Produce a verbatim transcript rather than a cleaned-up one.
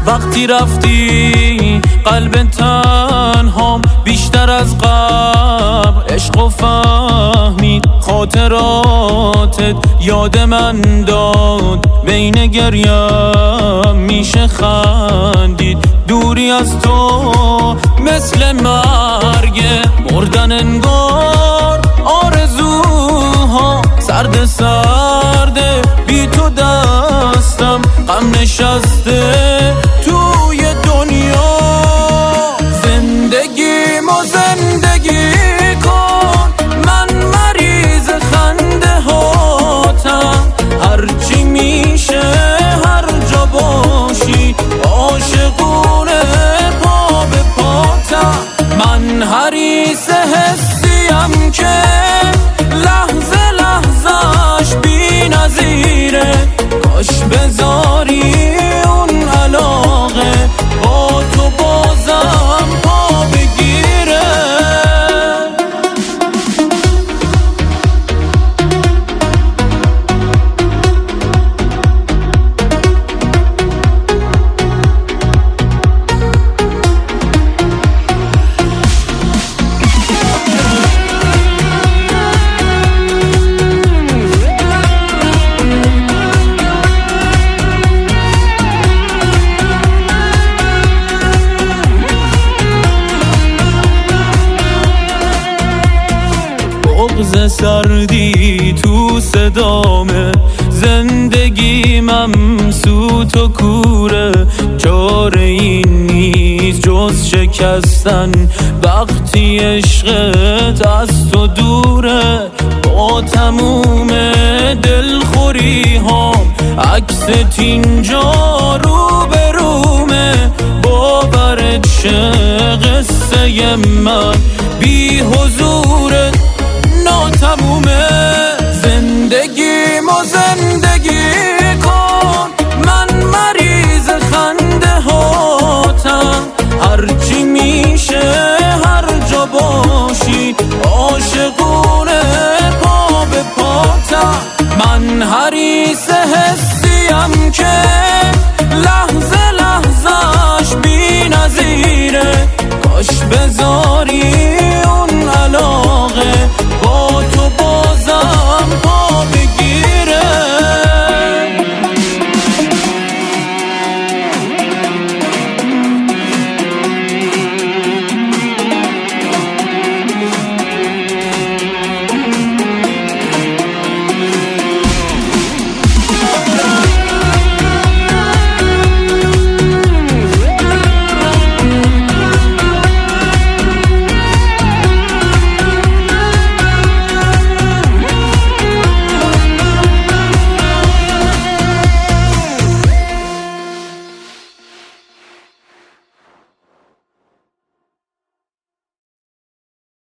وقتی رفتی قلب تنهام بیشتر از قبل عشق و فهمید. خاطراتت یاد من داد، بین گریم میشه خندید. دوری از تو مثل مرگ، مردن انگار آرزوها. سرد سرد بی تو دستم غم نشسته توی دنیا. زندگیمو زندگی کن، من مریض خنده هاتم. هرچی میشه هر جا باشی عاشقونه پا به پاتم. من حریص حسیم که لحظه لحظهش بی نظیره. کاش بذاری اون علاقه با تو بازم پا بگیره. بغض سردی تو صدامه، زندگی ممسوت و کوره. چاره این نیست جز شکستن وقتی عشقت از تو دوره. با تموم دلخوری ها عکست اینجا رو به رومه. باورت شه قصه من بی حضورت ناتمومه. زندگیمو زندگی کن، من مریض خنده هاتم. هرچی میشه هر جا باشی عاشقونه پا به پاتم. من حریص حس